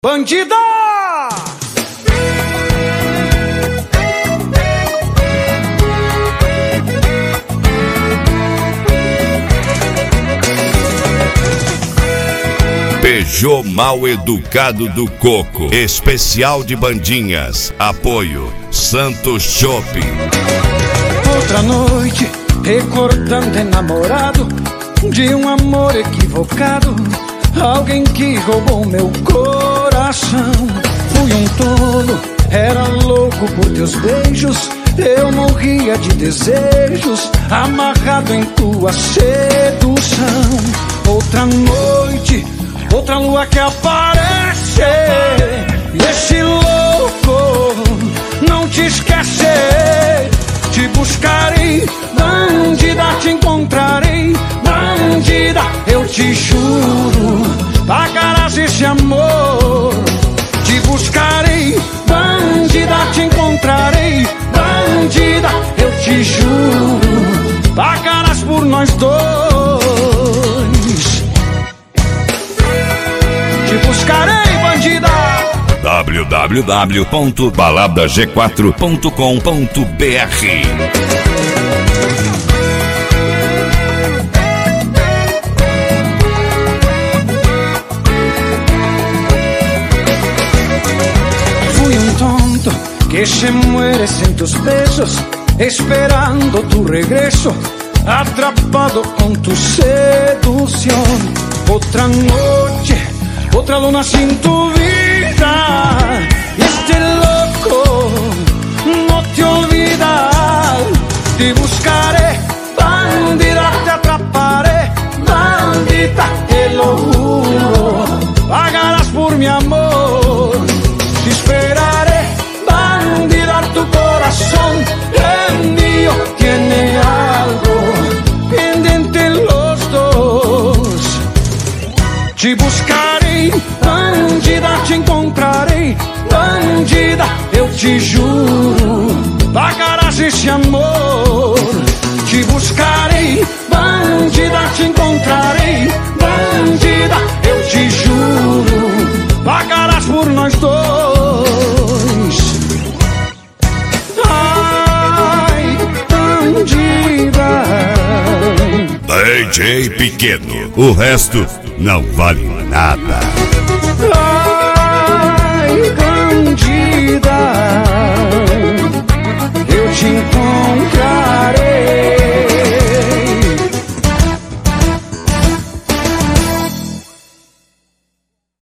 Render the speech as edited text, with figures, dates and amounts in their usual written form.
Bandida! Peugeot Mal Educado do Coco, especial de bandinhas. Apoio Santos Shopping. Outra noite, recordando enamorado de um amor equivocado, alguém que roubou meu coração. Fui um tolo, era louco por teus beijos, eu morria de desejos, amarrado em tua sedução. Outra noite, outra lua que aparece, e esse louco não te esquece. Te buscarei, bandida, te encontrarei, bandida, eu te juro, pagarás esse amor. Te buscarei, bandida, te encontrarei, bandida, eu te juro, pagarás por nós dois. Te buscarei, bandida. www.baladag4.com.br. Fui un tonto que se muere sin tus besos, esperando tu regreso, atrapado con tu seducción. Otra noche, otra luna sin tu vida, y este loco no te olvida. Te buscaré, bandida, te atraparé, bandita, te lo juro, pagarás por mi amor. Te esperaré, bandida, tu corazón es mío, tiene algo pendiente los dos. Te buscarei, bandida, te encontrarei, bandida, eu te juro, pagarás esse amor. Te buscarei, bandida, te encontrarei, bandida, eu te juro, pagarás por nós dois. Ai, bandida. DJ Pequeno, o resto não vale nada.